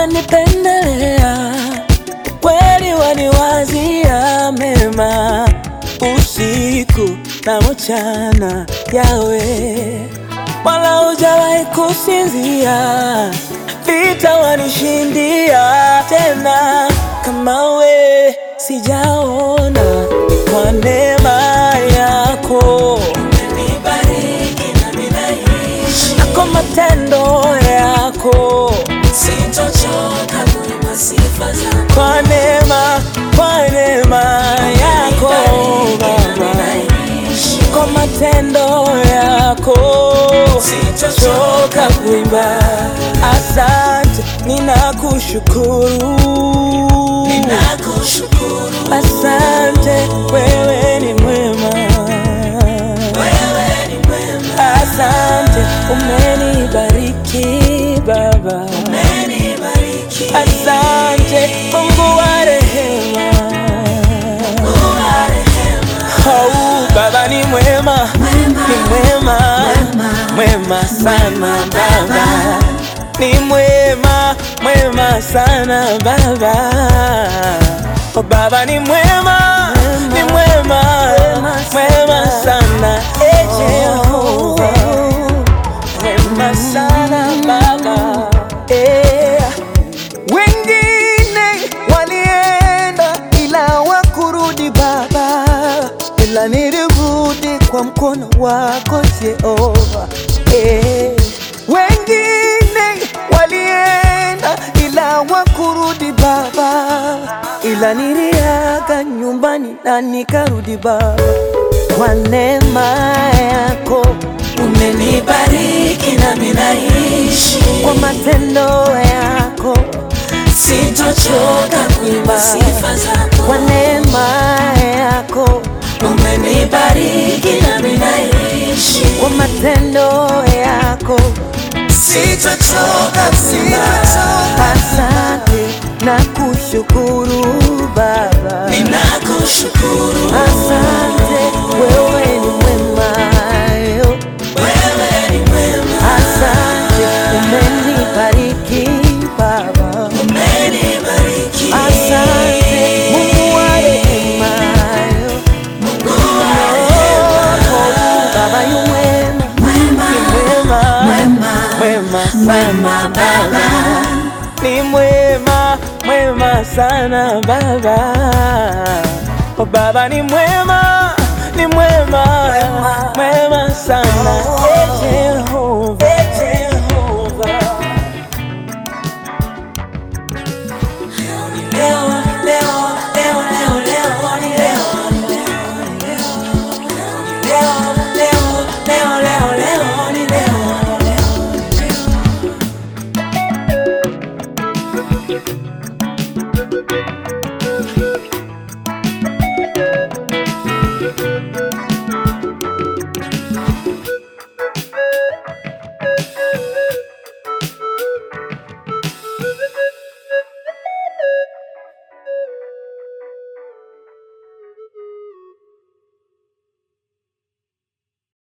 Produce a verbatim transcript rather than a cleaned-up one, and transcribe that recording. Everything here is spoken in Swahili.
umenipendelea, kweli waniwazia mema, usiku na mchana Yahweh, wala hujawahi kusinzia, vita wanishindia, tena kama we sijaona. Kwa neema yako umenibariki nami naishi, na kwa matendo yako sitochoka kuimba sifa zako. Kwa neema, kwa neema yako Baba, kwa matendo yako sitochoka kuimba. Asante, ninakushukuru, ninakushukuru. Asante, wewe ni mwema, wewe ni mwema. Asante, umenibariki Baba, umenibariki. Asante, Mungu wa rehema, Mungu wa rehema. Oh, Baba ni mwema, ni mwema, mwema sana Baba, ni mwema, mwema sana Baba. Oh, Baba ni mwema, ni mwema, mwema sana. Eh, Jehova, mwema sana Baba. Eh, wengine walienda ila wakurudi Baba, ila nilirudi kwa mkono wako Jehova. Eh, wengine walienda ila wakurudi Baba, ila niliaga nyumbani na nikarudi Baba. Kwa neema yako umenibariki nami naishi, kwa matendo yako sitochoka kuimba sifa zako. Kwa neema yako umenibariki nami naishi, kwa matendo yako sitochoka kuimba. Asante, nakushukuru Baba, ninakushukuru. Asante, wewe ni mwema, wewe ni mwema. Asante, umenibariki Baba, umenibariki. Asante, Mungu wa rehema, Mungu wa rehema. Oh, Baba yu mwema, mwema, mwema, mwema Baba, ni mwema, mwema sana Baba. Oh, Baba ni mwema, ni mwema, mwema sana. Eh, Jehova, eh, Jehova. Leo, leo, leo, leo, leo, ni leo. Leo, leo, leo, leo, leo, ni leo.